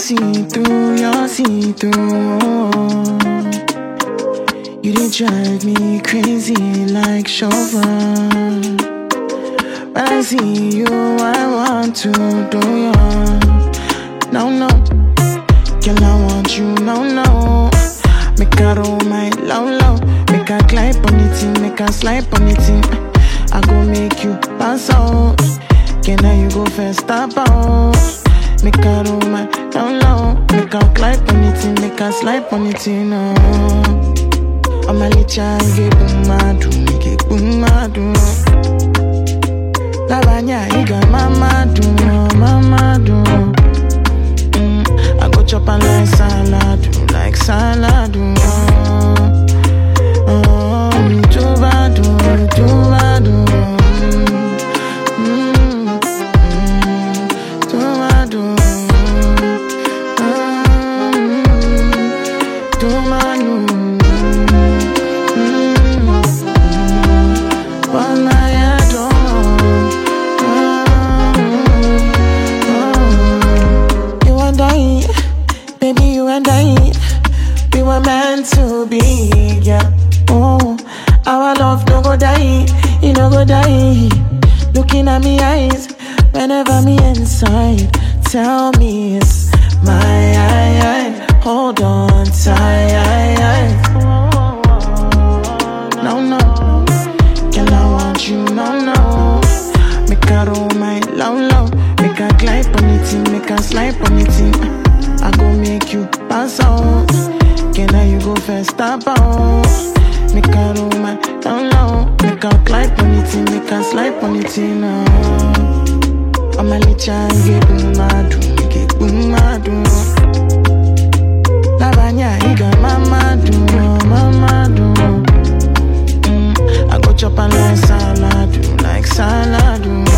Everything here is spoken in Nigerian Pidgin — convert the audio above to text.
see-through, you're see-through. You did drive me crazy like chauffeur. When I see you, I want to do you. No, no, girl, I want you, no. Make her roll my low. Make her climb on it, make her slide on it. I go make you pass out. Can now you go first, stop out. Make her roll my low. Make her climb on it, make her slide on it, no. I'm a little get boom, madu. La banya, you got mama do. I go chop and like salad. Too bad. Baby, you and I, we were meant to be, yeah. Oh, our love no go die, it no go die. Looking at me eyes, whenever me inside, tell me it's my hold on tight. No, girl, I want you, no. Make her roll my low, make her climb on it, make her slide on it. I go make you pass out. Can now you go first, stop out. Make her roll my low, make her climb on it, make her slide on it, no. I'm a little get boom, madu. La banya, you got mama do. I go chop and like salad.